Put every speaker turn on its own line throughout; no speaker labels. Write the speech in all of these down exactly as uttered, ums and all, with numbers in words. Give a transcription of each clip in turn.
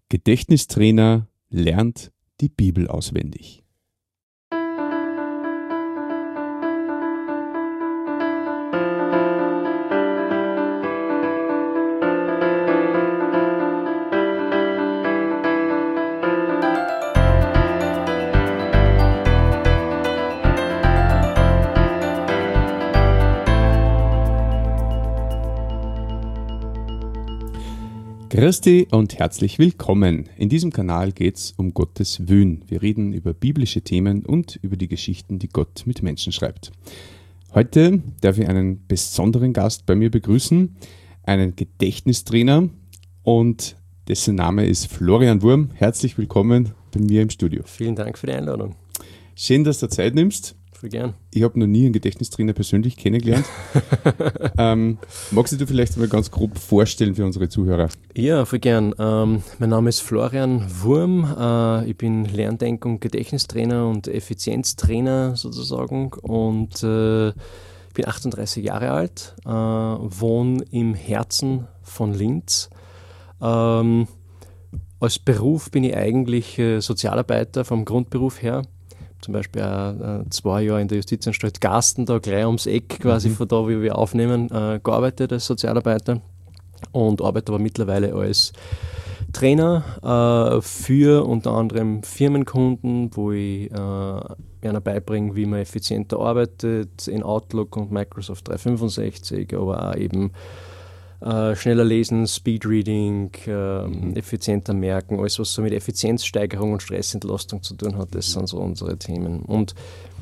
Gedächtnistrainer lernt die Bibel auswendig. Christi und herzlich willkommen. In diesem Kanal geht es um Gottes Willen. Wir reden über biblische Themen und über die Geschichten, die Gott mit Menschen schreibt. Heute darf ich einen besonderen Gast bei mir begrüßen, einen Gedächtnistrainer, und dessen Name ist Florian Wurm. Herzlich willkommen bei mir im Studio.
Vielen Dank für die Einladung.
Schön, dass du Zeit nimmst.
Voll gern.
Ich habe noch nie einen Gedächtnistrainer persönlich kennengelernt. ähm, magst du dir vielleicht mal ganz grob vorstellen für unsere Zuhörer?
Ja, voll gern. Ähm, mein Name ist Florian Wurm. Äh, ich bin Lerndenk- und Gedächtnistrainer und Effizienztrainer sozusagen und äh, bin achtunddreißig Jahre alt, äh, wohne im Herzen von Linz. Ähm, als Beruf bin ich eigentlich äh, Sozialarbeiter vom Grundberuf her. Zum Beispiel auch, äh, zwei Jahre in der Justizanstalt Garsten, da gleich ums Eck, quasi mhm. von da, wie wir aufnehmen, äh, gearbeitet als Sozialarbeiter und arbeite aber mittlerweile als Trainer äh, für unter anderem Firmenkunden, wo ich äh, ihnen beibringe, wie man effizienter arbeitet in Outlook und Microsoft dreihundertfünfundsechzig, aber auch eben Uh, schneller lesen, Speedreading, uh, mhm. effizienter merken, alles was so mit Effizienzsteigerung und Stressentlastung zu tun hat, das sind so unsere Themen. Und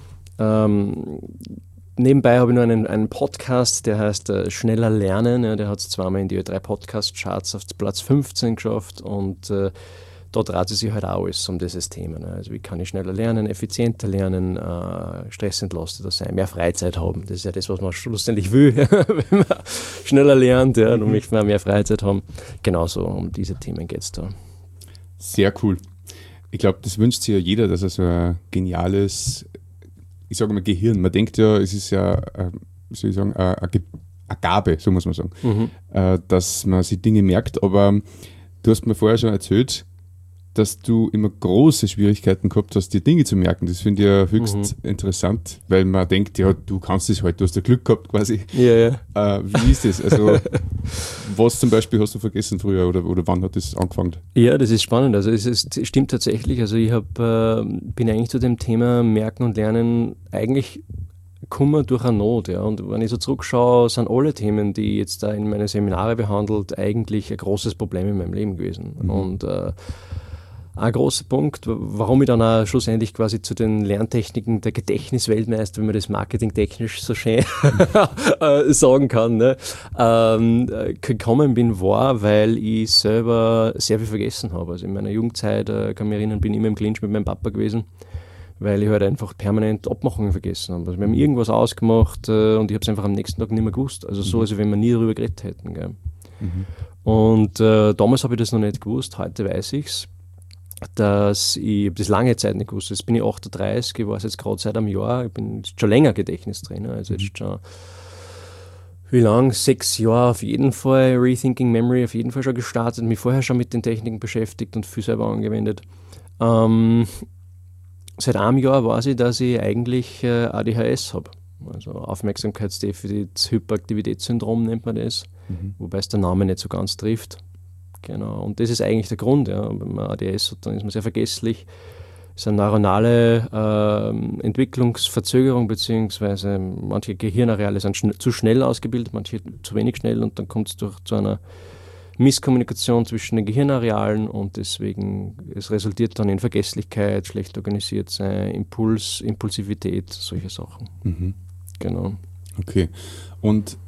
ähm, nebenbei habe ich noch einen, einen Podcast, der heißt uh, Schneller Lernen, ja, der hat es zweimal in die Ö drei Podcast-Charts auf Platz fünfzehn geschafft und uh, da dreht es sich halt auch alles um dieses Thema. Ne? Also wie kann ich schneller lernen, effizienter lernen, äh, stressentlasteter sein, mehr Freizeit haben. Das ist ja das, was man schlussendlich will, wenn man schneller lernt, ja, dann möchte man mehr Freizeit haben. Genauso um diese Themen geht es da.
Sehr cool. Ich glaube, das wünscht sich ja jeder, dass er so ein geniales, ich sage mal Gehirn, man denkt ja, es ist ja, äh, wie soll ich sagen, äh, eine Gabe, so muss man sagen, mhm. äh, dass man sich Dinge merkt, aber du hast mir vorher schon erzählt, dass du immer große Schwierigkeiten gehabt hast, die Dinge zu merken. Das finde ich ja höchst mhm. interessant, weil man denkt, ja, du kannst es halt, du hast ja Glück gehabt quasi.
Ja, ja.
Äh, wie ist das? Also, was zum Beispiel hast du vergessen früher oder, oder wann hat das angefangen?
Ja, das ist spannend. Also, es, ist, es stimmt tatsächlich. Also, ich hab, äh, bin eigentlich zu dem Thema Merken und Lernen eigentlich gekommen durch eine Not. Ja. Und wenn ich so zurückschaue, sind alle Themen, die ich jetzt da in meine Seminare behandelt, eigentlich ein großes Problem in meinem Leben gewesen. Mhm. Und äh, ein großer Punkt, warum ich dann auch schlussendlich quasi zu den Lerntechniken der Gedächtnisweltmeister, wenn man das marketingtechnisch so schön sagen kann, ne, ähm, gekommen bin, war, weil ich selber sehr viel vergessen habe. Also in meiner Jugendzeit, äh, kann mich erinnern, bin ich immer im Clinch mit meinem Papa gewesen, weil ich halt einfach permanent Abmachungen vergessen habe. Also wir haben irgendwas ausgemacht äh, und ich habe es einfach am nächsten Tag nicht mehr gewusst. Also so, als wenn wir nie darüber geredet hätten. Gell. Mhm. Und äh, damals habe ich das noch nicht gewusst, heute weiß ich es. Dass ich, ich habe das lange Zeit nicht gewusst. Jetzt bin ich achtunddreißig, ich war es jetzt gerade seit einem Jahr, ich bin schon länger Gedächtnistrainer, also jetzt schon, wie lang? Sechs Jahre auf jeden Fall, Rethinking Memory auf jeden Fall schon gestartet, mich vorher schon mit den Techniken beschäftigt und viel selber angewendet. Ähm, seit einem Jahr weiß ich, dass ich eigentlich äh, A D H S habe, also Aufmerksamkeitsdefizit-Hyperaktivitätssyndrom nennt man das, mhm. wobei es der Name nicht so ganz trifft. Genau, und das ist eigentlich der Grund. Ja. Wenn man A D H S hat, dann ist man sehr vergesslich. Es ist eine neuronale äh, Entwicklungsverzögerung, beziehungsweise manche Gehirnareale sind schn- zu schnell ausgebildet, manche zu wenig schnell, und dann kommt es durch zu einer Misskommunikation zwischen den Gehirnarealen und deswegen, es resultiert dann in Vergesslichkeit, schlecht organisiert sein, Impuls, Impulsivität, solche Sachen. Mhm. Genau.
Okay, und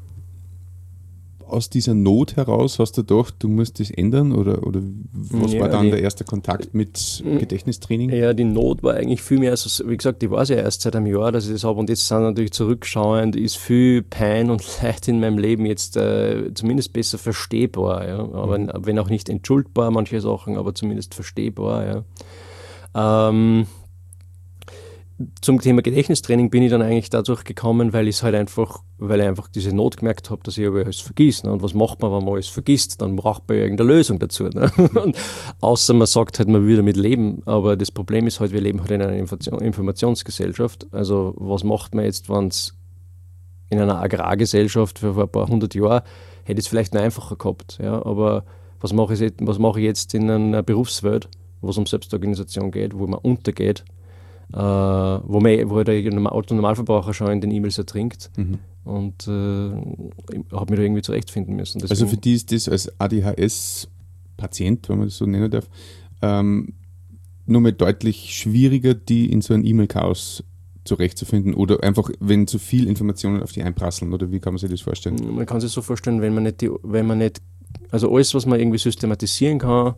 aus dieser Not heraus hast du gedacht, du musst das ändern, oder, oder was ja, war dann die, der erste Kontakt mit Gedächtnistraining?
Ja, die Not war eigentlich viel mehr, also, wie gesagt, ich weiß ja erst seit einem Jahr, dass ich das habe, und jetzt sind natürlich zurückschauend, ist viel Pein und Leid in meinem Leben jetzt äh, zumindest besser verstehbar, ja? Aber mhm. wenn auch nicht entschuldbar, manche Sachen, aber zumindest verstehbar. Ja. Ähm, zum Thema Gedächtnistraining bin ich dann eigentlich dadurch gekommen, weil ich es halt einfach, weil ich einfach diese Not gemerkt habe, dass ich aber alles vergisst. Ne? Und was macht man, wenn man alles vergisst? Dann braucht man ja irgendeine Lösung dazu. Ne? Und außer man sagt halt, man will damit leben. Aber das Problem ist halt, wir leben halt in einer Information- Informationsgesellschaft. Also was macht man jetzt, wenn es in einer Agrargesellschaft für ein paar hundert Jahren hätte ich es vielleicht noch einfacher gehabt. Ja? Aber was mache ich, was mache ich jetzt in einer Berufswelt, wo es um Selbstorganisation geht, wo man untergeht? Uh, wo, man, wo der Autonormalverbraucher schon in den E-Mails ertrinkt mhm. und äh, habe mich da irgendwie zurechtfinden müssen. Deswegen
also für die ist das als A D H S-Patient, wenn man das so nennen darf, ähm, nur mal deutlich schwieriger, die in so ein E-Mail-Chaos zurechtzufinden oder einfach, wenn zu viel Informationen auf die einprasseln, oder wie kann man sich das vorstellen?
Man kann sich so vorstellen, wenn man nicht, die, wenn man nicht also alles, was man irgendwie systematisieren kann.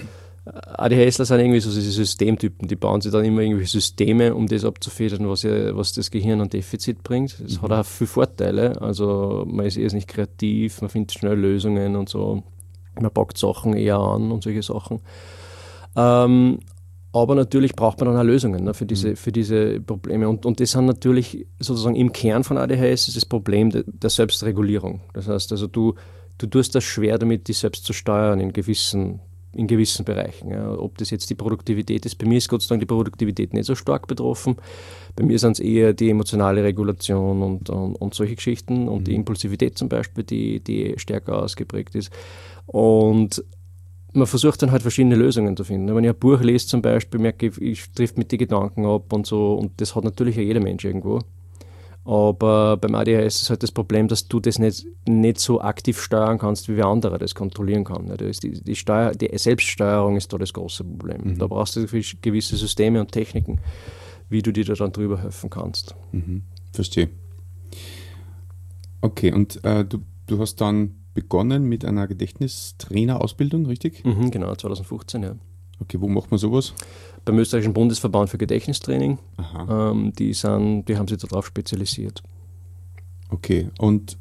ADHSler sind irgendwie so diese Systemtypen, die bauen sich dann immer irgendwie Systeme, um das abzufedern, was, ja, was das Gehirn an Defizit bringt. Das mhm. hat auch viele Vorteile, also man ist eher nicht kreativ, man findet schnell Lösungen und so, man packt Sachen eher an und solche Sachen. Ähm, aber natürlich braucht man dann auch Lösungen, ne, für, diese, mhm. für diese Probleme und, und das sind natürlich sozusagen im Kern von A D H S ist das Problem de, der Selbstregulierung. Das heißt also, du, du tust das schwer damit, dich selbst zu steuern in gewissen in gewissen Bereichen. Ja. Ob das jetzt die Produktivität ist, bei mir ist Gott sei Dank die Produktivität nicht so stark betroffen. Bei mir sind es eher die emotionale Regulation und, und, und solche Geschichten und mhm. die Impulsivität zum Beispiel, die, die stärker ausgeprägt ist. Und man versucht dann halt verschiedene Lösungen zu finden. Wenn ich ein Buch lese zum Beispiel, merke ich, ich trifft mit den Gedanken ab und so und das hat natürlich ja jeder Mensch irgendwo. Aber beim A D H S ist halt das Problem, dass du das nicht, nicht so aktiv steuern kannst, wie wer andere das kontrollieren kann. Da ist die, die, Steuer, die Selbststeuerung ist da das große Problem. Mhm. Da brauchst du gewisse Systeme und Techniken, wie du dir da dann drüber helfen kannst.
Mhm. Verstehe. Okay, und äh, du, du hast dann begonnen mit einer Gedächtnistrainerausbildung, richtig?
Mhm, genau, zwanzig fünfzehn, ja.
Okay, wo macht man sowas?
Beim österreichischen Bundesverband für Gedächtnistraining. Ähm, die, sind, die haben sich darauf spezialisiert.
Okay, und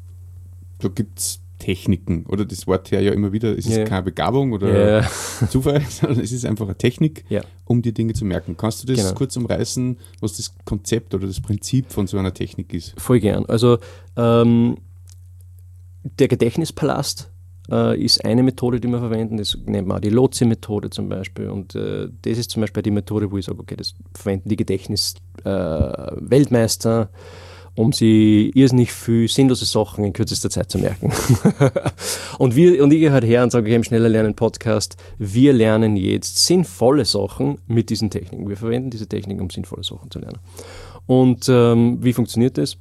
da gibt es Techniken, oder das Wort her ja immer wieder, es ist yeah. keine Begabung oder yeah. Zufall, sondern es ist einfach eine Technik, yeah. um dir Dinge zu merken. Kannst du das genau. kurz umreißen, was das Konzept oder das Prinzip von so einer Technik ist?
Voll gern. Also ähm, der Gedächtnispalast Uh, ist eine Methode, die wir verwenden, das nennt man auch die Lotse-Methode zum Beispiel und uh, das ist zum Beispiel die Methode, wo ich sage, okay, das verwenden die Gedächtnis-Weltmeister, uh, um sie irrsinnig viel sinnlose Sachen in kürzester Zeit zu merken. und, wir, und ich gehe halt her und sage, okay, im Schneller Lernen Podcast, wir lernen jetzt sinnvolle Sachen mit diesen Techniken. Wir verwenden diese Techniken, um sinnvolle Sachen zu lernen. Und um, wie funktioniert das?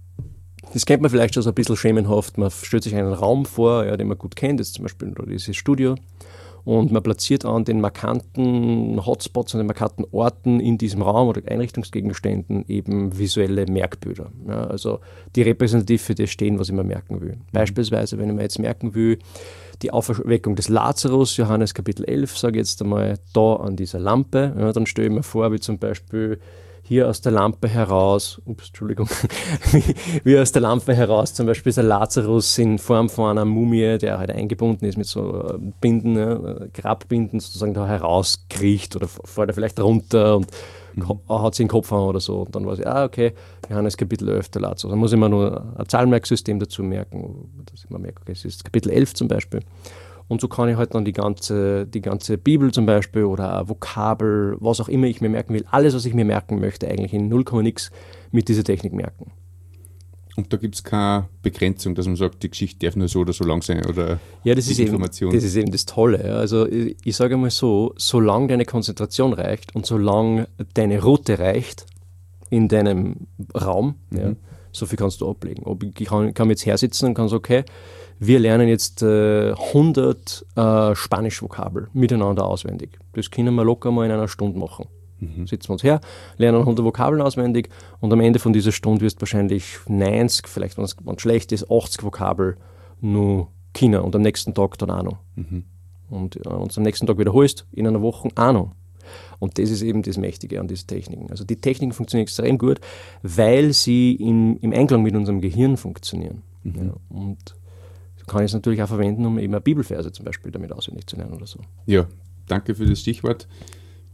Das kennt man vielleicht schon so ein bisschen schemenhaft. Man stellt sich einen Raum vor, ja, den man gut kennt, das ist zum Beispiel dieses Studio, und man platziert an den markanten Hotspots, an den markanten Orten in diesem Raum oder Einrichtungsgegenständen eben visuelle Merkbilder. Ja, also die repräsentativ für das stehen, was ich mir merken will. Beispielsweise, wenn ich mir jetzt merken will, die Auferweckung des Lazarus, Johannes Kapitel elf, sage ich jetzt einmal, da an dieser Lampe, ja, dann stelle ich mir vor, wie zum Beispiel hier aus der Lampe heraus, ups, Entschuldigung, wie, wie aus der Lampe heraus zum Beispiel ist der Lazarus in Form von einer Mumie, der halt eingebunden ist mit so Binden, ne, Grabbinden sozusagen da herauskriecht oder fällt er vielleicht runter und mhm. hat sich den Kopf an oder so. Und dann weiß ich, ah, okay, Johannes Kapitel elf, der Lazarus. Dann muss ich mir nur ein Zahlmerksystem dazu merken, dass ich mir merke, okay, es ist Kapitel elf zum Beispiel. Und so kann ich halt dann die ganze, die ganze Bibel zum Beispiel oder ein Vokabel, was auch immer ich mir merken will, alles, was ich mir merken möchte, eigentlich in null Komma nix mit dieser Technik merken.
Und da gibt es keine Begrenzung, dass man sagt, die Geschichte darf nur so oder so lang sein oder
ja, das
die
ist
Information.
Eben, das ist eben das Tolle. Ja. Also ich, ich sage mal so, solange deine Konzentration reicht und solange deine Route reicht in deinem Raum, mhm. ja, so viel kannst du ablegen. Ob ich kann, kann jetzt hersitzen und kann sagen, okay, wir lernen jetzt äh, hundert äh, Spanisch-Vokabel miteinander auswendig. Das können wir locker mal in einer Stunde machen. Mhm. Sitzen wir uns her, lernen hundert Vokabeln auswendig und am Ende von dieser Stunde wirst du wahrscheinlich neunzig, vielleicht wenn es schlecht ist, achtzig Vokabel nur können und am nächsten Tag dann auch noch. Mhm. Und äh, uns am nächsten Tag wiederholst, in einer Woche auch noch. Und das ist eben das Mächtige an diesen Techniken. Also die Techniken funktionieren extrem gut, weil sie in, im Einklang mit unserem Gehirn funktionieren. Mhm. Ja, und kann ich es natürlich auch verwenden, um eben eine Bibelverse zum Beispiel damit auswendig zu lernen oder so.
Ja, danke für das Stichwort.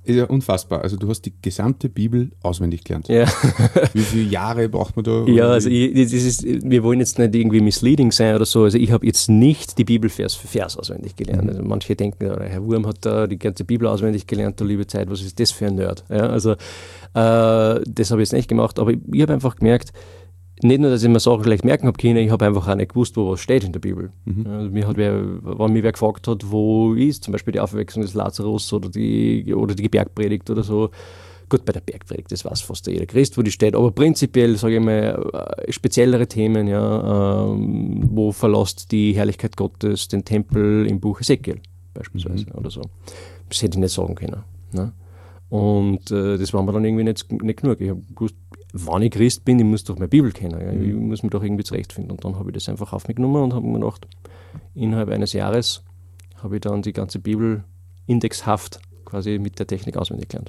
Ist ja unfassbar. Also du hast die gesamte Bibel auswendig gelernt.
Ja.
Wie viele Jahre braucht man da?
Ja, also ich, das ist, wir wollen jetzt nicht irgendwie misleading sein oder so. Also ich habe jetzt nicht die Bibel Vers für Vers auswendig gelernt. Mhm. Also manche denken, der Herr Wurm hat da die ganze Bibel auswendig gelernt, du liebe Zeit, was ist das für ein Nerd? Ja, also äh, das habe ich jetzt nicht gemacht, aber ich, ich habe einfach gemerkt, nicht nur, dass ich mir Sachen schlecht merken habe können, ich habe einfach auch nicht gewusst, wo was steht in der Bibel. Mhm. Also mir hat wer, wenn mich wer gefragt hat, wo ist zum Beispiel die Auferweckung des Lazarus oder die, oder die Bergpredigt oder so. Gut, bei der Bergpredigt, das weiß fast jeder Christ, wo die steht, aber prinzipiell, sage ich mal, speziellere Themen, ja, ähm, wo verlässt die Herrlichkeit Gottes den Tempel im Buch Ezekiel beispielsweise mhm. oder so. Das hätte ich nicht sagen können. Ne? Und äh, das war mir dann irgendwie nicht, nicht genug. Ich habe gewusst, wenn ich Christ bin, ich muss doch meine Bibel kennen. Ja. Ich muss mich doch irgendwie zurechtfinden. Und dann habe ich das einfach auf mich genommen und habe mir gedacht, innerhalb eines Jahres habe ich dann die ganze Bibel indexhaft quasi mit der Technik auswendig gelernt.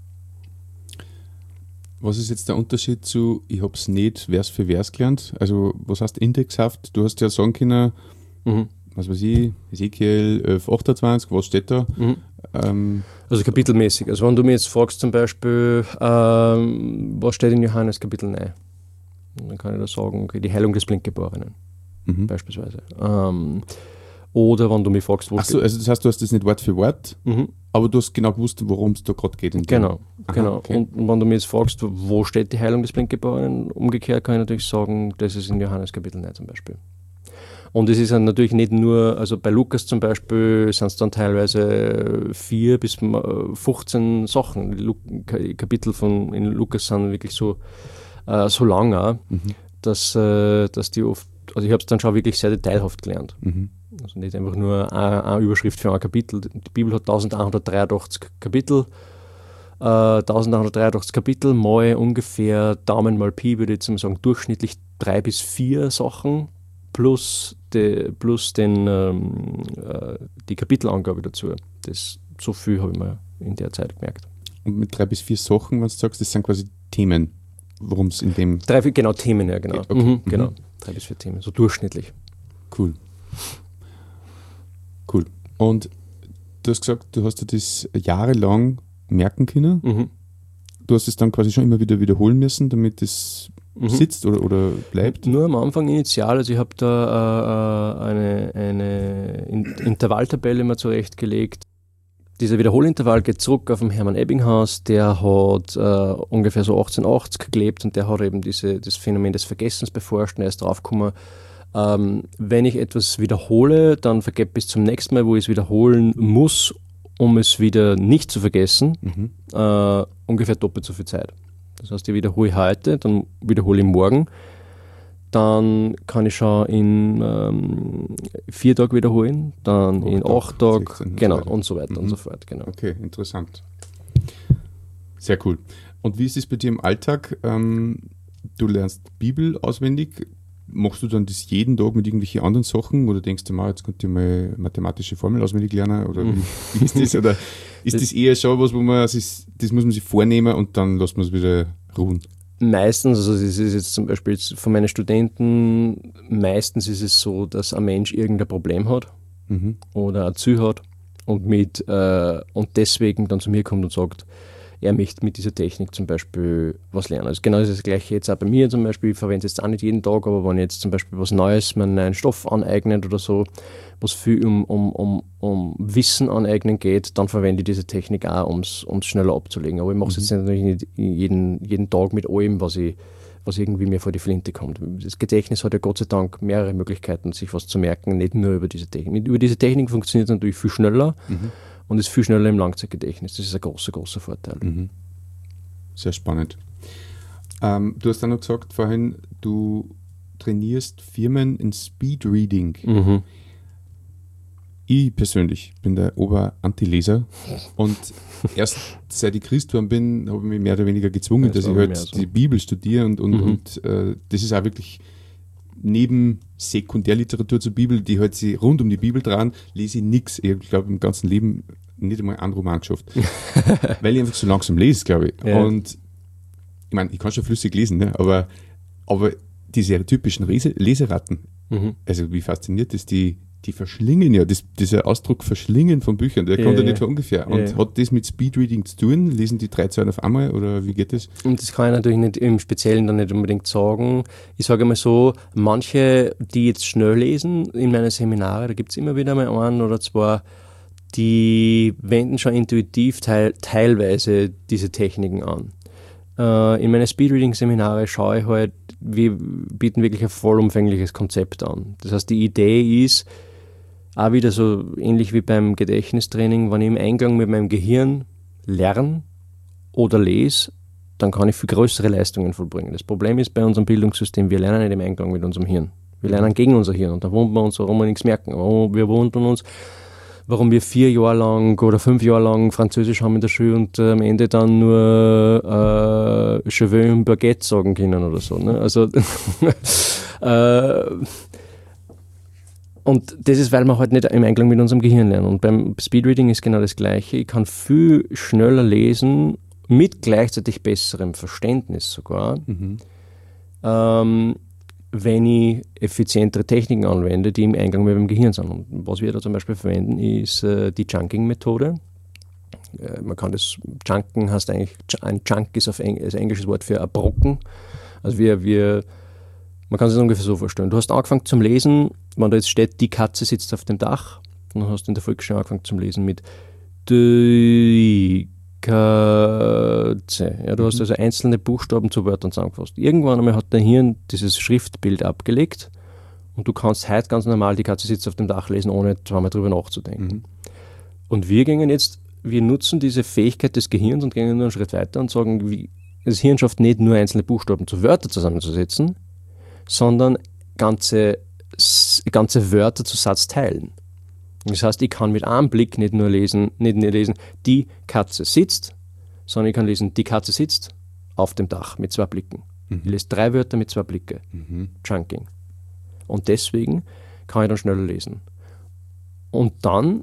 Was ist jetzt der Unterschied zu, ich habe es nicht Vers für Vers gelernt? Also was heißt indexhaft? Du hast ja sagen können, mhm. was weiß ich, Ezekiel elf achtundzwanzig, was steht da? Mhm. Ähm,
also kapitelmäßig. Also wenn du mir jetzt fragst zum Beispiel, ähm, was steht in Johannes Kapitel neun? Dann kann ich da sagen, okay, die Heilung des Blindgeborenen mhm. beispielsweise. Ähm, oder wenn du mich fragst, wo
Ach so, also das heißt, du hast das nicht Wort für Wort, mhm. aber du hast genau gewusst, worum es da gerade geht.
Genau, Aha, genau. Okay. Und wenn du mich jetzt fragst, wo steht die Heilung des Blindgeborenen, umgekehrt kann ich natürlich sagen, das ist in Johannes Kapitel neun zum Beispiel. Und es ist dann natürlich nicht nur, also bei Lukas zum Beispiel sind es dann teilweise vier bis fünfzehn Sachen. Die Kapitel von in Lukas sind wirklich so, äh, so lang auch, mhm. dass, äh, dass die oft, also ich habe es dann schon wirklich sehr detailhaft gelernt. Mhm. Also nicht einfach nur eine, eine Überschrift für ein Kapitel. Die Bibel hat elfhundertdreiundachtzig Kapitel. Äh, elfhundertdreiundachtzig Kapitel mal ungefähr Daumen mal Pi, würde ich jetzt mal sagen, durchschnittlich drei bis vier Sachen. Plus, de, plus den, ähm, äh, die Kapitelangabe dazu. Das, so viel habe ich mir in der Zeit gemerkt.
Und mit drei bis vier Sachen, wenn du sagst, das sind quasi Themen, worum es in dem...
Drei, genau, Themen, ja, genau. Okay. Mhm, genau. Mhm. Drei bis vier Themen, so durchschnittlich.
Cool. Cool. Und du hast gesagt, du hast dir das jahrelang merken können. Mhm. Du hast es dann quasi schon immer wieder wiederholen müssen, damit es mhm. sitzt oder, oder bleibt?
Nur am Anfang initial. Also ich habe da äh, eine, eine Intervalltabelle mal zurechtgelegt. Dieser Wiederholintervall geht zurück auf den Hermann Ebbinghaus. Der hat äh, ungefähr so achtzehnhundertachtzig gelebt und der hat eben diese, das Phänomen des Vergessens beforscht und er ist draufgekommen, ähm, wenn ich etwas wiederhole, dann vergebe ich bis zum nächsten Mal, wo ich es wiederholen muss, um es wieder nicht zu vergessen, mhm. äh, ungefähr doppelt so viel Zeit. Das heißt, ich wiederhole heute, dann wiederhole ich morgen, dann kann ich schon in ähm, vier Tagen wiederholen, dann oh, in acht Tagen, genau, und so weiter mhm. und so fort. Genau.
Okay, interessant. Sehr cool. Und wie ist es bei dir im Alltag? Ähm, du lernst Bibel auswendig. Machst du dann das jeden Tag mit irgendwelchen anderen Sachen oder denkst du mal, jetzt könnt ihr mal mathematische Formel auswendig lernen oder wie, wie ist das? Oder ist das, das eher schon was, wo man, das, ist, das muss man sich vornehmen und dann lässt man es wieder ruhen?
Meistens, also das ist jetzt zum Beispiel jetzt von meinen Studenten, meistens ist es so, dass ein Mensch irgendein Problem hat mhm. oder ein Ziel hat und, mit, äh, und deswegen dann zu mir kommt und sagt, er möchte mit dieser Technik zum Beispiel was lernen. Also genau das ist das Gleiche jetzt auch bei mir zum Beispiel. Ich verwende es jetzt auch nicht jeden Tag, aber wenn ich jetzt zum Beispiel was Neues, mir einen neuen Stoff aneignet oder so, was viel um, um, um, um Wissen aneignen geht, dann verwende ich diese Technik auch, um es schneller abzulegen. Aber ich mache es mhm. jetzt natürlich nicht jeden, jeden Tag mit allem, was, ich, was irgendwie mir vor die Flinte kommt. Das Gedächtnis hat ja Gott sei Dank mehrere Möglichkeiten, sich was zu merken, nicht nur über diese Technik. Über diese Technik funktioniert es natürlich viel schneller. Mhm. Und ist viel schneller im Langzeitgedächtnis. Das ist ein großer, großer Vorteil. Mhm.
Sehr spannend. Ähm, du hast dann noch gesagt vorhin, du trainierst Firmen in Speedreading. Mhm. Ich persönlich bin der Ober-Anti-Leser und erst seit ich Christ geworden bin, habe ich mich mehr oder weniger gezwungen, das dass ich halt so. die Bibel studiere und, und, mhm. und äh, das ist auch wirklich neben Sekundärliteratur zur Bibel, die halt sich rund um die Bibel dran, lese ich nichts. Ich glaube, im ganzen Leben nicht einmal einen Roman geschafft. Weil ich einfach so langsam lese, glaube ich. Ja. Und ich meine, ich kann schon flüssig lesen, ne? aber, aber diese typischen Lese- Leseratten, mhm. also wie fasziniert das die, die verschlingen ja, das, dieser Ausdruck verschlingen von Büchern, der
ja,
kommt ja
ja
nicht von ungefähr. Und
ja.
hat das mit Speedreading zu tun? Lesen die drei Zeilen auf einmal oder wie geht das?
Und das kann ich natürlich nicht im Speziellen dann nicht unbedingt sagen. Ich sage mal so, manche, die jetzt schnell lesen in meinen Seminare, da gibt es immer wieder mal einen oder zwei, die wenden schon intuitiv teil, teilweise diese Techniken an. Äh, in meinen Speedreading-Seminare schaue ich halt, wir bieten wirklich ein vollumfängliches Konzept an. Das heißt, die Idee ist, auch wieder so ähnlich wie beim Gedächtnistraining, wenn ich im Einklang mit meinem Gehirn lerne oder lese, dann kann ich viel größere Leistungen vollbringen. Das Problem ist bei unserem Bildungssystem, wir lernen nicht im Einklang mit unserem Hirn. Wir lernen gegen unser Hirn und da wundern wir uns, warum wir nichts merken. Wir wundern uns, warum wir vier Jahre lang oder fünf Jahre lang Französisch haben in der Schule und äh, am Ende dann nur äh, Je veux un baguette sagen können oder so. Ne? Also äh, und das ist, weil wir halt nicht im Einklang mit unserem Gehirn lernen. Und beim Speedreading ist genau das Gleiche. Ich kann viel schneller lesen, mit gleichzeitig besserem Verständnis sogar, mhm. ähm, wenn ich effizientere Techniken anwende, die im Einklang mit dem Gehirn sind. Und was wir da zum Beispiel verwenden, ist äh, die Chunking-Methode. Äh, man kann das, Chunken heißt eigentlich, ein Chunk ist auf Eng, ist ein englisches Wort für ein Brocken. Also wir, wir man kann sich das ungefähr so vorstellen. Du hast angefangen zum Lesen, wenn da jetzt steht, die Katze sitzt auf dem Dach, dann hast du in der Volksschule angefangen zum Lesen mit die Katze. Ja, du mhm. hast also einzelne Buchstaben zu Wörtern zusammengefasst. Irgendwann einmal hat dein Hirn dieses Schriftbild abgelegt und du kannst heute ganz normal die Katze sitzt auf dem Dach lesen, ohne zweimal drüber nachzudenken. Mhm. Und wir gehen jetzt, wir nutzen diese Fähigkeit des Gehirns und gehen nur einen Schritt weiter und sagen, wie, das Hirn schafft nicht nur einzelne Buchstaben zu Wörtern zusammenzusetzen, sondern ganze, ganze Wörter zu Satzteilen. Das heißt, ich kann mit einem Blick nicht nur lesen, nicht nur lesen, die Katze sitzt, sondern ich kann lesen, die Katze sitzt auf dem Dach mit zwei Blicken. Mhm. Ich lese drei Wörter mit zwei Blicken. Mhm. Chunking. Und deswegen kann ich dann schneller lesen. Und dann,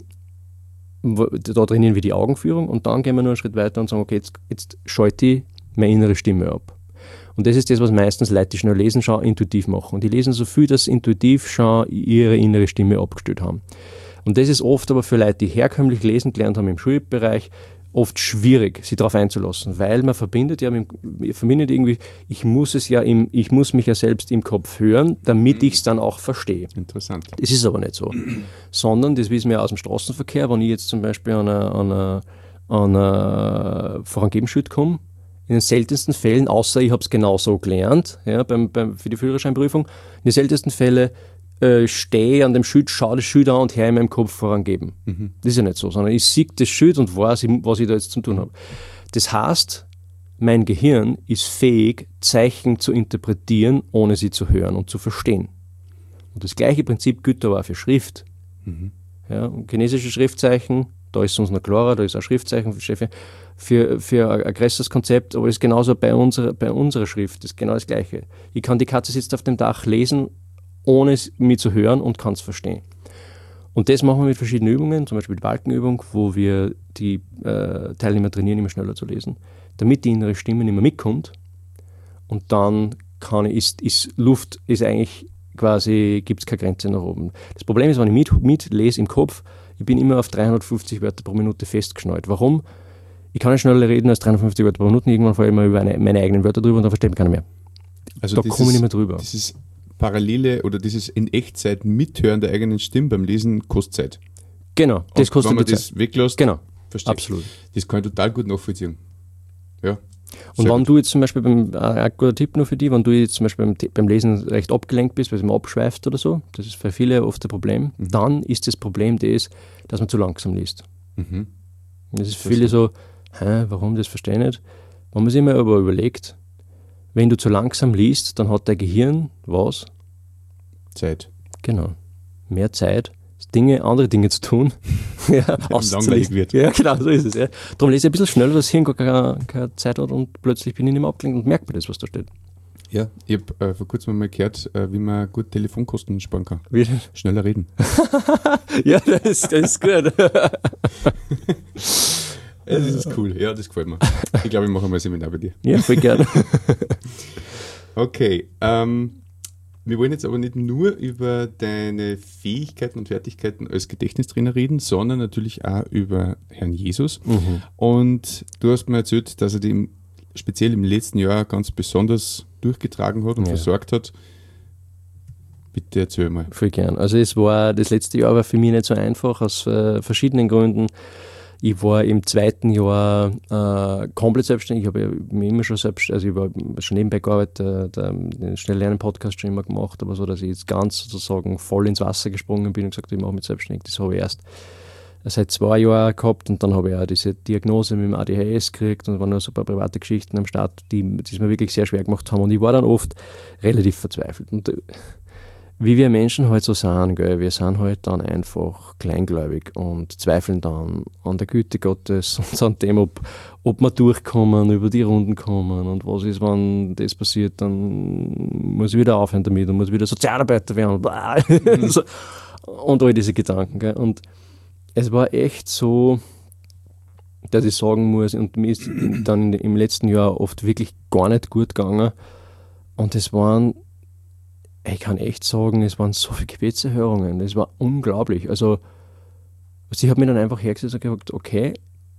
da trainieren wir die Augenführung und dann gehen wir nur einen Schritt weiter und sagen, okay, jetzt, jetzt schalte ich meine innere Stimme ab. Und das ist das, was meistens Leute, die schnell lesen, schon intuitiv machen. Und die lesen so viel, dass intuitiv schon ihre innere Stimme abgestellt haben. Und das ist oft aber für Leute, die herkömmlich lesen gelernt haben im Schulbereich, oft schwierig, sich darauf einzulassen, weil man verbindet ja, mit, verbindet irgendwie, ich muss es ja im, ich muss mich ja selbst im Kopf hören, damit ich es dann auch verstehe.
Interessant.
Das ist aber nicht so. Sondern, das wissen wir aus dem Straßenverkehr, wenn ich jetzt zum Beispiel an einer, an einer, an einer Vorangebensschule komme, in den seltensten Fällen, außer ich habe es genau so gelernt, ja, beim, beim, für die Führerscheinprüfung, in den seltensten Fällen äh, stehe an dem Schild, schaue das Schild an und höre in meinem Kopf vorangeben. Mhm. Das ist ja nicht so, sondern ich sehe das Schild und weiß, was ich da jetzt zu tun habe. Das heißt, mein Gehirn ist fähig, Zeichen zu interpretieren, ohne sie zu hören und zu verstehen. Und das gleiche Prinzip gilt aber auch für Schrift. Mhm. Ja, chinesische Schriftzeichen, da ist es uns noch klarer, da ist auch Schriftzeichen für Chefin. Für, für ein größeres Konzept, aber das ist genauso bei unserer, bei unserer Schrift, das ist genau das Gleiche. Ich kann die Katze sitzt auf dem Dach lesen, ohne mich zu hören und kann es verstehen. Und das machen wir mit verschiedenen Übungen, zum Beispiel die Balkenübung, wo wir die äh, Teilnehmer trainieren, immer schneller zu lesen, damit die innere Stimme nicht mehr mitkommt. Und dann kann ich, ist, ist Luft, ist eigentlich quasi, gibt es keine Grenze nach oben. Das Problem ist, wenn ich mit, mitlese im Kopf, ich bin immer auf dreihundertfünfzig Wörter pro Minute festgeschnallt. Warum? Ich kann nicht schneller reden als dreihundertfünfzig Wörter pro Minute, irgendwann fahre ich mal über eine, meine eigenen Wörter drüber und dann versteht mich keiner mehr.
Also
da komme ich nicht mehr drüber.
Dieses parallele oder dieses in Echtzeit Mithören der eigenen Stimme beim Lesen kostet Zeit.
Genau, das
und
kostet
wenn man
Zeit.
das weglässt,
genau,
versteht.
Absolut.
Das kann ich total gut nachvollziehen. Ja.
Und wenn gut. du jetzt zum Beispiel, beim, ein guter Tipp nur für dich, wenn du jetzt zum Beispiel beim, beim Lesen recht abgelenkt bist, weil es immer abschweift oder so, das ist für viele oft ein Problem, mhm. dann ist das Problem das, dass man zu langsam liest. Mhm. Das ist für viele so, hä, warum, das verstehe ich nicht. Wenn man sich mal aber überlegt, wenn du zu langsam liest, dann hat dein Gehirn was?
Zeit.
Genau. Mehr Zeit, Dinge, andere Dinge zu tun. ja,
langweilig wird.
Ja, genau, so ist es. Ja. Darum lese ich ein bisschen schneller, dass das Hirn gar keine, keine Zeit hat und plötzlich bin ich nicht mehr abgelenkt und merke mir das, was da steht.
Ja, ich habe äh, vor kurzem mal gehört, äh, wie man gut Telefonkosten sparen kann.
Wie?
Schneller reden.
ja, das, das ist gut.
Ja, das ist cool. Ja, das gefällt mir. Ich glaube, ich mache mal ein Seminar bei dir.
Ja, voll gerne.
Okay. Ähm, Wir wollen jetzt aber nicht nur über deine Fähigkeiten und Fertigkeiten als Gedächtnistrainer reden, sondern natürlich auch über Herrn Jesus.
Mhm.
Und du hast mir erzählt, dass er dem speziell im letzten Jahr ganz besonders durchgetragen hat und
Ja.
versorgt hat. Bitte erzähl mal.
Voll gern. Also es war, das letzte Jahr war für mich nicht so einfach, aus äh, verschiedenen Gründen. Ich war im zweiten Jahr äh, komplett selbstständig. Ich habe ja mir immer schon selbst, also ich war schon nebenbei gearbeitet, äh, den Schnelllernen-Podcast schon immer gemacht, aber so, dass ich jetzt ganz sozusagen voll ins Wasser gesprungen bin und gesagt habe, ich mache mich selbstständig. Das habe ich erst seit zwei Jahren gehabt und dann habe ich auch diese Diagnose mit dem A D H S gekriegt und waren noch so ein paar private Geschichten am Start, die, die es mir wirklich sehr schwer gemacht haben. Und ich war dann oft relativ verzweifelt. Und äh, wie wir Menschen halt so sind, gell, wir sind halt dann einfach kleingläubig und zweifeln dann an der Güte Gottes und an dem, ob, ob wir durchkommen, über die Runden kommen und was ist, wenn das passiert, dann muss ich wieder aufhören damit und muss wieder Sozialarbeiter werden und, so, und all diese Gedanken. Gell. Und es war echt so, dass ich sagen muss, und mir ist dann im letzten Jahr oft wirklich gar nicht gut gegangen und es waren, ich kann echt sagen, es waren so viele Gebetserhörungen, das war unglaublich. Also, sie hat mir dann einfach hergesetzt und gesagt, okay,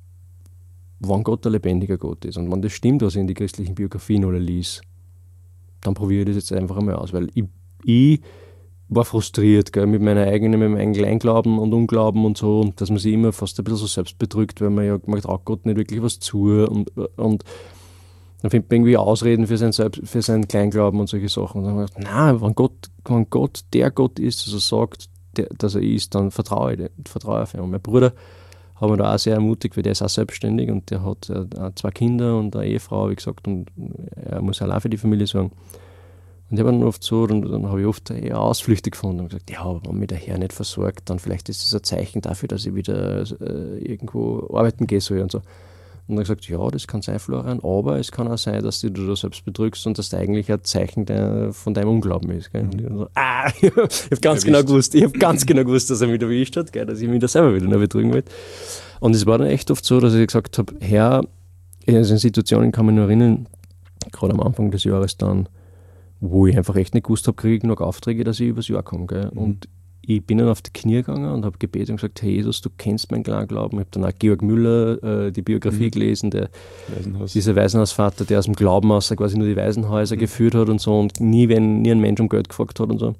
wenn Gott ein lebendiger Gott ist und wenn das stimmt, was ich in die christlichen Biografien alle liest, dann probiere ich das jetzt einfach einmal aus, weil ich, ich war frustriert, gell, mit meiner eigenen, mit meinem eigenen Kleinglauben und Unglauben und so, und dass man sich immer fast ein bisschen so selbst betrügt, weil man ja, man traut Gott nicht wirklich was zu und, und dann findet man irgendwie Ausreden für, sein Selbst, für seinen Kleinglauben und solche Sachen. Und dann habe ich gedacht, nein, wenn Gott, wenn Gott der Gott ist, dass er sagt, der, dass er ist, dann vertraue ich, vertraue auf ihn. Und mein Bruder hat mich da auch sehr ermutigt, weil der ist auch selbstständig und der hat äh, zwei Kinder und eine Ehefrau, wie gesagt, und er muss allein für die Familie sorgen. Und ich habe dann oft so, und dann habe ich oft eher Ausflüchte gefunden und gesagt, ja, aber wenn mich der Herr nicht versorgt, dann vielleicht ist das ein Zeichen dafür, dass ich wieder äh, irgendwo arbeiten gehe soll und so. Und dann gesagt, ja, das kann sein, Florian, aber es kann auch sein, dass du dich da selbst betrügst und dass das eigentlich ein Zeichen de, von deinem Unglauben ist. Gell? Und ich so, ah, ich habe ganz genau gewusst, ich habe ganz genau gewusst, dass er mich erwischt hat, gell, dass ich mich da selber wieder noch betrügen will. Und es war dann echt oft so, dass ich gesagt habe, Herr, also in Situationen kann mich nur erinnern, gerade am Anfang des Jahres dann, wo ich einfach echt nicht gewusst habe, kriege ich noch Aufträge, dass ich übers Jahr komme. Gell? Mhm. Und ich bin dann auf die Knie gegangen und habe gebetet und gesagt, hey Jesus, du kennst meinen Kleinglauben. Ich habe dann auch Georg Müller, äh, die Biografie mhm. gelesen, der,
Waisenhaus.
dieser Waisenhausvater, der aus dem Glauben aus quasi nur die Waisenhäuser mhm. geführt hat und so und nie, wenn, nie ein Mensch um Geld gefragt hat und so.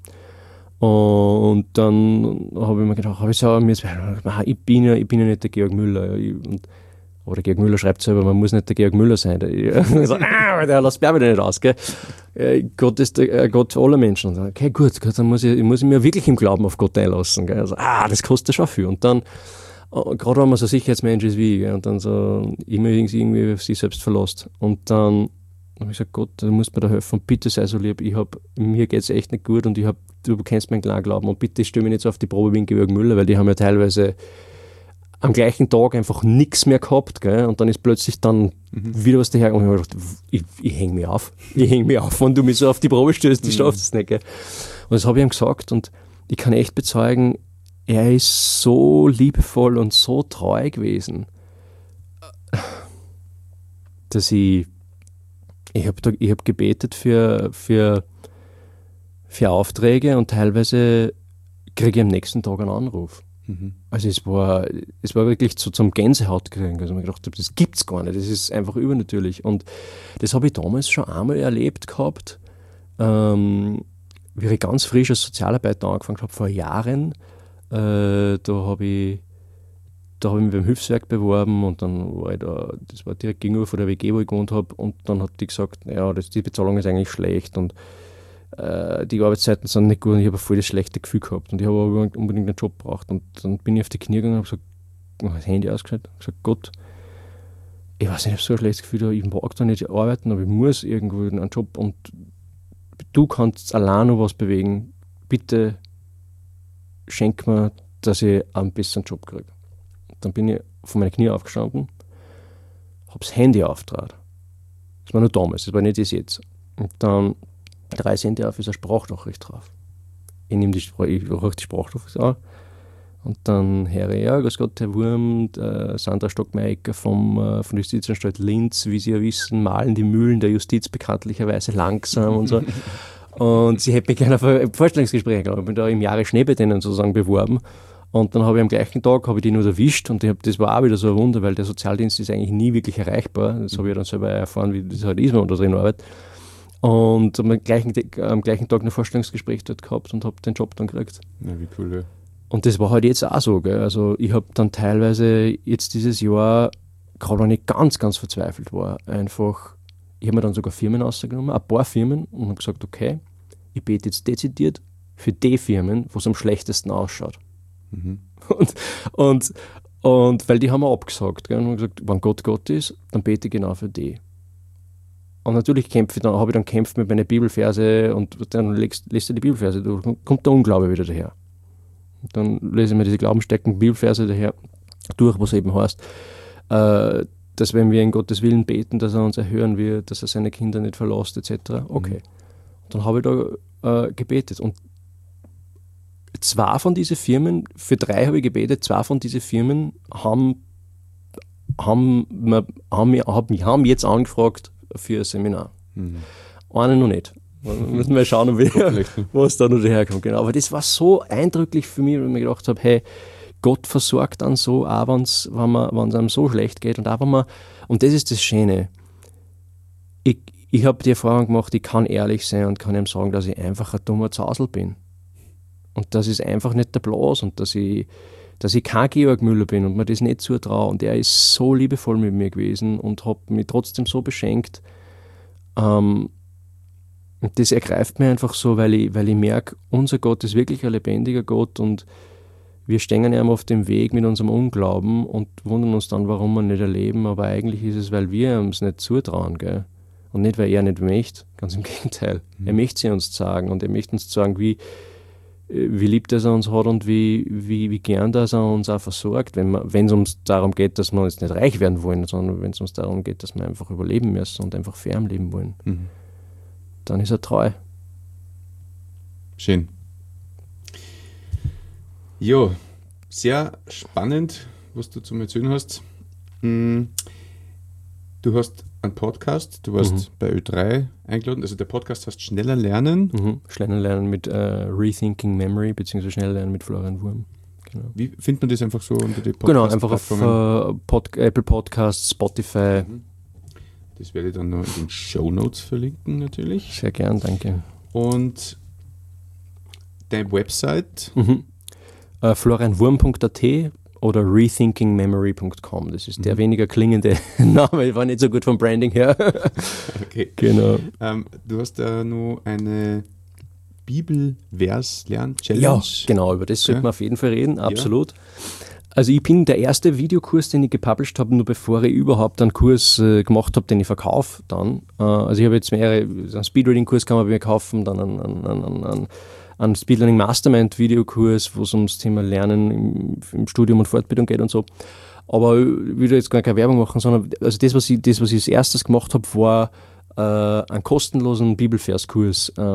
Und dann habe ich mir gedacht, hab ich, so, mir ist, ich, bin ja, ich bin ja nicht der Georg Müller. Ich, und, aber der Georg Müller schreibt selber, man muss nicht der Georg Müller sein. Der, so, ah, der lässt Bärbe nicht raus. Gell? Gott ist der Gott aller Menschen. Und dann, okay, gut, gut, dann muss ich, ich muss mich wirklich im Glauben auf Gott einlassen. Gell? Also, ah, das kostet schon viel. Und dann, gerade wenn man so Sicherheitsmensch ist wie ich, gell? Und dann so immer irgendwie auf sich selbst verlässt. Und dann habe ich gesagt, Gott, du musst mir da helfen, bitte sei so lieb, ich hab, mir geht es echt nicht gut und ich hab, du kennst meinen Kleinglauben und bitte stell mich nicht so auf die Probe wie in Georg Müller, weil die haben ja teilweise am gleichen Tag einfach nichts mehr gehabt, gell? Und dann ist plötzlich dann mhm. wieder was dahergekommen. Und ich habe gedacht, ich, ich hänge mich auf. Ich hänge mich auf, wenn du mich so auf die Probe stößt, ich mhm. schaff's nicht. Gell? Und das habe ich ihm gesagt und ich kann echt bezeugen, er ist so liebevoll und so treu gewesen, dass ich, ich habe ich hab gebetet für, für, für Aufträge und teilweise kriege ich am nächsten Tag einen Anruf. Mhm. Also es war, es war wirklich so zum Gänsehautkriegen. Also ich mir gedacht habe, das gibt's gar nicht, das ist einfach übernatürlich. Und das habe ich damals schon einmal erlebt gehabt, ähm, wie ich ganz frisch als Sozialarbeiter angefangen habe, vor Jahren. Äh, da habe ich, da habe ich mich beim Hilfswerk beworben und dann war ich da, das war direkt gegenüber von der W G, wo ich gewohnt habe, und dann hat die gesagt, ja, das, die Bezahlung ist eigentlich schlecht und die Arbeitszeiten sind nicht gut und ich habe voll das schlechte Gefühl gehabt und ich habe aber unbedingt einen Job gebraucht. Und dann bin ich auf die Knie gegangen und habe gesagt, habe das Handy ausgeschaltet und gesagt, Gott, ich weiß nicht, ich habe so ein schlechtes Gefühl, ich mag da nicht arbeiten, aber ich muss irgendwo einen Job und du kannst allein noch was bewegen. Bitte schenk mir, dass ich einen besseren Job kriege. Dann bin ich von meinen Knie aufgestanden, habe das Handy aufgetragen. Das war nur damals, das war nicht das jetzt. Und dann drei Cent auf, ist eine Sprachnachricht drauf. Ich nehme die, Spr- ich die Sprachnachricht an und dann höre ich, ja, grüß Gott, Herr Wurm, der Sandra Stockmeier vom, äh, von der Justizanstalt Linz, wie Sie ja wissen, malen die Mühlen der Justiz bekanntlicherweise langsam und so. Und sie hätte mich gerne auf ein Vorstellungsgespräch gehabt. Ich bin da im Jahre Schnee bei denen sozusagen beworben. Und dann habe ich am gleichen Tag, habe ich die nur erwischt und ich hab, das war auch wieder so ein Wunder, weil der Sozialdienst ist eigentlich nie wirklich erreichbar. Das habe ich dann selber erfahren, wie das halt ist, wenn man da drin arbeitet. Und am gleichen, am gleichen Tag ein Vorstellungsgespräch dort gehabt und habe den Job dann gekriegt.
Ja, wie cool, ja.
Und das war halt jetzt auch so, gell? Also ich habe dann teilweise jetzt dieses Jahr, gerade wenn ich ganz, ganz verzweifelt war, einfach, ich habe mir dann sogar Firmen rausgenommen, ein paar Firmen und habe gesagt, okay, ich bete jetzt dezidiert für die Firmen, wo es am schlechtesten ausschaut. Mhm. Und, und, und weil die haben wir abgesagt, gell? Und haben gesagt, wenn Gott Gott ist, dann bete ich genau für die. Und natürlich kämpfe ich dann, habe ich dann gekämpft mit meinen Bibelverse und dann legst, lässt du die Bibelverse durch, dann kommt der Unglaube wieder daher. Und dann lese ich mir diese glaubensstärkenden Bibelverse daher durch, was eben heißt, äh, dass wenn wir in Gottes Willen beten, dass er uns erhören wird, dass er seine Kinder nicht verlässt, et cetera. Okay. Mhm. Dann habe ich da äh, gebetet. Und zwei von diesen Firmen, für drei habe ich gebetet, zwei von diesen Firmen haben, haben, haben, haben, haben jetzt angefragt für ein Seminar. Mhm. Eine noch nicht. Wir müssen mal schauen, wie, was da noch daherkommt. Genau. Aber das war so eindrücklich für mich, weil ich mir gedacht habe, hey, Gott versorgt dann so, auch wenn's, wenn man, wenn es einem so schlecht geht. Und auch wenn man, und das ist das Schöne, ich, ich habe die Erfahrung gemacht, ich kann ehrlich sein und kann ihm sagen, dass ich einfach ein dummer Zausel bin. Und das ist einfach nicht der Blas und dass ich, dass ich kein Georg Müller bin und mir das nicht zutraue. Und er ist so liebevoll mit mir gewesen und hat mich trotzdem so beschenkt. Ähm, und das ergreift mich einfach so, weil ich, weil ich merke, unser Gott ist wirklich ein lebendiger Gott und wir stehen ihm auf dem Weg mit unserem Unglauben und wundern uns dann, warum wir nicht erleben. Aber eigentlich ist es, weil wir uns nicht zutrauen, gell? Und nicht, weil er nicht möchte. Ganz im Gegenteil. Mhm. Er möchte sie uns sagen und er möchte uns sagen, wie, wie lieb dass er uns hat und wie, wie, wie gern dass er uns auch versorgt, wenn es uns darum geht, dass wir jetzt nicht reich werden wollen, sondern wenn es uns darum geht, dass wir einfach überleben müssen und einfach fair am Leben wollen. Mhm. Dann ist er treu.
Schön. Ja, sehr spannend, was du zum Erzählen hast. Du hast einen Podcast, du warst mhm. bei Ö drei eingeladen, also der Podcast heißt Schneller Lernen.
Mhm. Schneller Lernen mit äh, Rethinking Memory, beziehungsweise Schneller Lernen mit Florian Wurm. Genau.
Wie findet man das einfach so unter die Podcast?
Genau, einfach auf äh, Pod- Apple Podcasts, Spotify.
Mhm. Das werde ich dann noch in den Shownotes verlinken natürlich.
Sehr gern, danke.
Und deine Website?
Mhm. Uh, florian wurm punkt a t oder rethinking memory punkt com. Das ist mhm. der weniger klingende Name, war nicht so gut vom Branding her.
Okay.
Genau.
Ähm, du hast da noch eine Bibelvers-Lern-Challenge.
Ja, genau, über das sollte ja. man auf jeden Fall reden, absolut. Ja. Also ich bin der erste Videokurs, den ich gepublished habe, nur bevor ich überhaupt einen Kurs äh, gemacht habe, den ich verkaufe dann. Äh, also ich habe jetzt mehrere, einen Speedreading-Kurs kann man bei mir kaufen, dann einen, einen, einen, einen einen Speedlearning Mastermind Videokurs, wo es ums Thema Lernen im, im Studium und Fortbildung geht und so. Aber ich will jetzt gar keine Werbung machen, sondern also das, was ich, das, was ich als erstes gemacht habe, war äh, einen kostenlosen Bibelverskurs äh,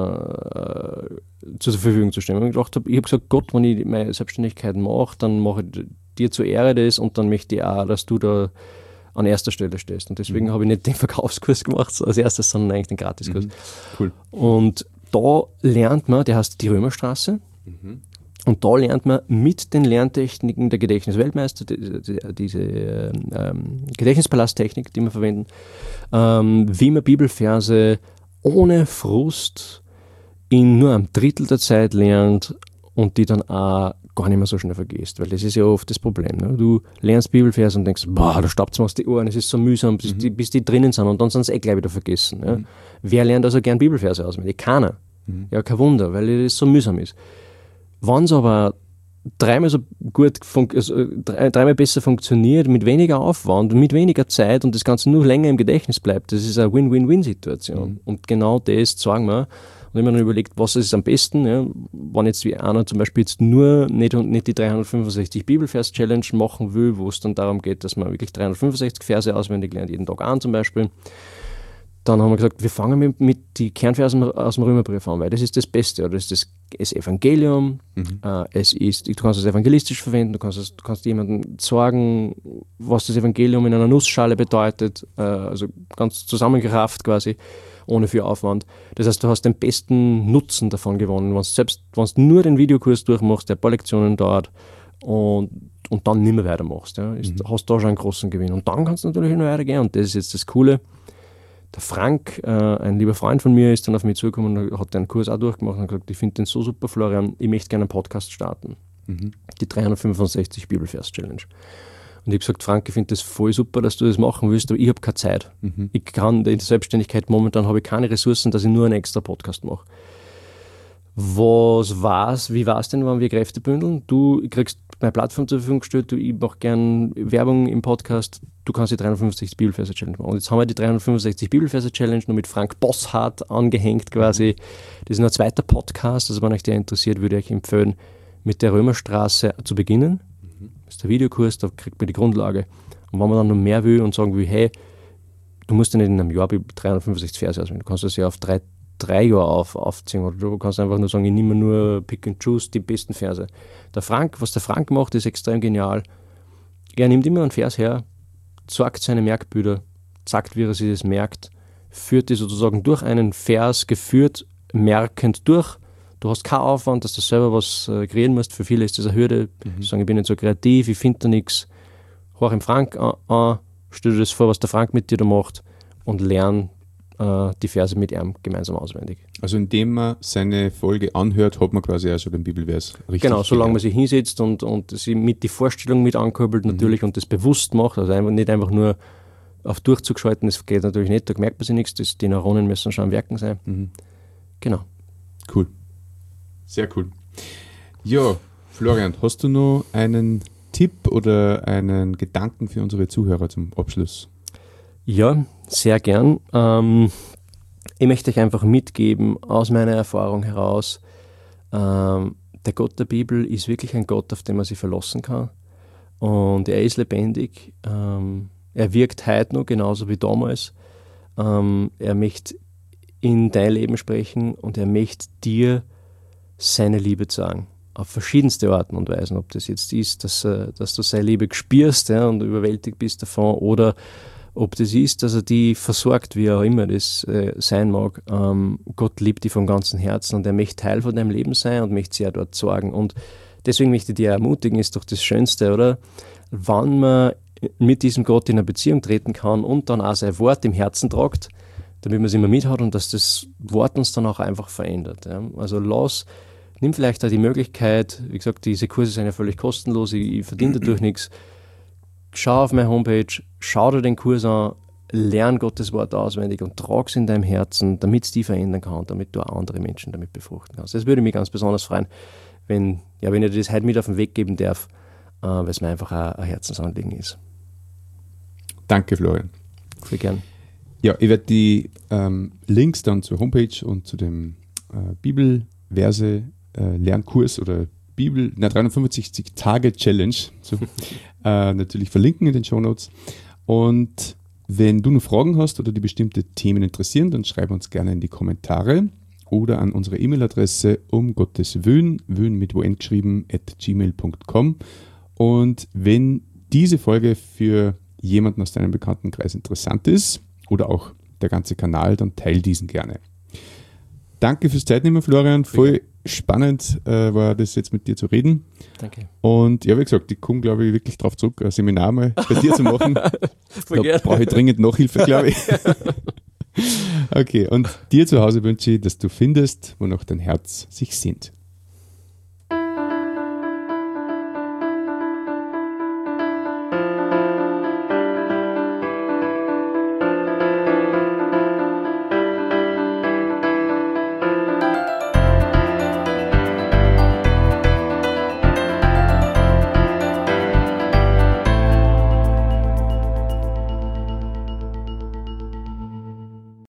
zur Verfügung zu stellen. Ich habe gedacht, ich habe gesagt, Gott, wenn ich meine Selbstständigkeit mache, dann mache ich dir zur Ehre das und dann möchte ich auch, dass du da an erster Stelle stehst. Und deswegen mhm. habe ich nicht den Verkaufskurs gemacht als erstes, sondern eigentlich den Gratiskurs.
Mhm. Cool.
Und da lernt man, der heißt die Römerstraße, mhm. und da lernt man mit den Lerntechniken der Gedächtnisweltmeister, die, die, diese ähm, Gedächtnispalasttechnik, die wir verwenden, ähm, wie man Bibelverse ohne Frust in nur einem Drittel der Zeit lernt und die dann auch gar nicht mehr so schnell vergisst, weil das ist ja oft das Problem. Ne? Du lernst Bibelverse und denkst, boah, da staubt es mir aus die Ohren, es ist so mühsam, bis, mhm. die, bis die drinnen sind und dann sind sie eh gleich wieder vergessen. Ja? Mhm. Wer lernt also gern Bibelverse auswendig? Keiner. Mhm. Ja, kein Wunder, weil das so mühsam ist. Wenn es aber dreimal so gut, fun- also dreimal besser funktioniert, mit weniger Aufwand und mit weniger Zeit und das Ganze nur länger im Gedächtnis bleibt, das ist eine Win-Win-Win-Situation. Mhm. Und genau das sagen wir. Und wenn man dann überlegt, was ist am besten, ja, wenn jetzt wie einer zum Beispiel jetzt nur nicht, nicht die dreihundertfünfundsechzig Bibelvers-Challenge machen will, wo es dann darum geht, dass man wirklich dreihundertfünfundsechzig Verse auswendig lernt, jeden Tag an zum Beispiel, dann haben wir gesagt, wir fangen mit, mit die Kernversen aus dem Römerbrief an, weil das ist das Beste, oder das ist das, das Evangelium, mhm. äh, es ist, du kannst es evangelistisch verwenden, du kannst, es, du kannst jemandem sagen, was das Evangelium in einer Nussschale bedeutet, äh, also ganz zusammengerafft quasi. ohne viel Aufwand. Das heißt, du hast den besten Nutzen davon gewonnen, wenn selbst wenn du nur den Videokurs durchmachst, der ein paar Lektionen dauert und, und dann nicht mehr weitermachst, ja, ist, mhm. hast du da schon einen großen Gewinn. Und dann kannst du natürlich noch weitergehen und das ist jetzt das Coole. Der Frank, äh, ein lieber Freund von mir, ist dann auf mich zugekommen und hat den Kurs auch durchgemacht und hat gesagt, ich finde den so super, Florian, ich möchte gerne einen Podcast starten. Mhm. Die dreihundertfünfundsechzig Bibelvers-Challenge. Und ich habe gesagt, Frank, ich finde das voll super, dass du das machen willst, aber ich habe keine Zeit. Mhm. Ich kann in der Selbstständigkeit, momentan habe ich keine Ressourcen, dass ich nur einen extra Podcast mache. Was war's, wie war es denn, wenn wir Kräfte bündeln? Du kriegst meine Plattform zur Verfügung gestellt, du, ich mache gerne Werbung im Podcast, du kannst die dreihundertfünfundsechzig Bibelverse-Challenge machen. Und jetzt haben wir die dreihundertfünfundsechzig Bibelverse-Challenge noch mit Frank Bosshardt angehängt quasi. Das ist noch ein zweiter Podcast, also wenn euch der interessiert, würde ich euch empfehlen, mit der Römerstraße zu beginnen. Das ist der Videokurs, da kriegt man die Grundlage. Und wenn man dann noch mehr will und sagen will, hey, du musst ja nicht in einem Jahr dreihundertfünfundsechzig Verse auswählen, du kannst das ja auf drei drei Jahre auf, aufziehen oder du kannst einfach nur sagen, ich nehme nur Pick and Choose die besten Verse. Der Frank, was der Frank macht, ist extrem genial. Er nimmt immer einen Vers her, zeigt seine Merkbilder, sagt, wie er sich das merkt, führt die sozusagen durch einen Vers geführt, merkend durch. Du hast keinen Aufwand, dass du selber was äh, kreieren musst. Für viele ist das eine Hürde. Mhm. Sagen, ich bin nicht so kreativ, ich finde da nichts. Hör im Frank an, an, stell dir das vor, was der Frank mit dir da macht und lern die Verse mit ihm gemeinsam auswendig.
Also indem man seine Folge anhört, hat man quasi also den Bibelvers richtig.
Genau, solange man sich hinsetzt und, und sie mit die Vorstellung mit ankurbelt natürlich mhm. und das bewusst macht, also einfach nicht einfach nur auf Durchzug schalten, das geht natürlich nicht, da merkt man sich nichts, das, die Neuronen müssen schon am Werken sein. Mhm. Genau.
Cool. Sehr cool. Ja, Florian, hast du noch einen Tipp oder einen Gedanken für unsere Zuhörer zum Abschluss?
Ja, sehr gern. Ähm, ich möchte euch einfach mitgeben, aus meiner Erfahrung heraus, ähm, der Gott der Bibel ist wirklich ein Gott, auf den man sich verlassen kann. Und er ist lebendig. Ähm, er wirkt heute noch genauso wie damals. Ähm, er möchte in dein Leben sprechen und er möchte dir seine Liebe sagen. Auf verschiedenste Arten und Weisen. Ob das jetzt ist, dass, dass du seine Liebe spürst, ja, und überwältigt bist davon, oder ob das ist, dass er die versorgt, wie auch immer das äh, sein mag. Ähm, Gott liebt dich von ganzem Herzen und er möchte Teil von deinem Leben sein und möchte sich auch dort sorgen. Und deswegen möchte ich dich ermutigen, ist doch das Schönste, oder? Wann man mit diesem Gott in eine Beziehung treten kann und dann auch sein Wort im Herzen tragt, damit man es immer mit hat und dass das Wort uns dann auch einfach verändert. Ja? Also lass, nimm vielleicht auch die Möglichkeit, wie gesagt, diese Kurse sind ja völlig kostenlos, ich, ich verdiene dadurch nichts. Schau auf meine Homepage, schau dir den Kurs an, lern Gottes Wort auswendig und trag es in deinem Herzen, damit es die verändern kann, damit du auch andere Menschen damit befruchten kannst. Das würde mich ganz besonders freuen, wenn, ja, wenn ich dir das heute mit auf den Weg geben darf, äh, weil es mir einfach ein, ein Herzensanliegen ist. Danke, Florian. Sehr gern. Ja, ich werde die ähm, Links dann zur Homepage und zu dem äh, Bibelverse-Lernkurs äh, oder Bibel, na, dreihundertfünfundsiebzig Tage Challenge so, äh, natürlich verlinken in den Shownotes. Und wenn du noch Fragen hast oder die bestimmte Themen interessieren, dann schreib uns gerne in die Kommentare oder an unsere E-Mail-Adresse um Gottes Willen, Willen mit O N geschrieben, at gmail punkt com. Und wenn diese Folge für jemanden aus deinem Bekanntenkreis interessant ist oder auch der ganze Kanal, dann teil diesen gerne. Danke fürs Zeitnehmen, Florian. Voll spannend äh, war das jetzt mit dir zu reden. Danke. Und ja, wie gesagt, ich komme, glaube ich, wirklich drauf zurück, ein Seminar mal bei dir zu machen. Da brauche ich dringend Nachhilfe, glaube ich. Okay, und dir zu Hause wünsche ich, dass du findest, wonach dein Herz sich sehnt.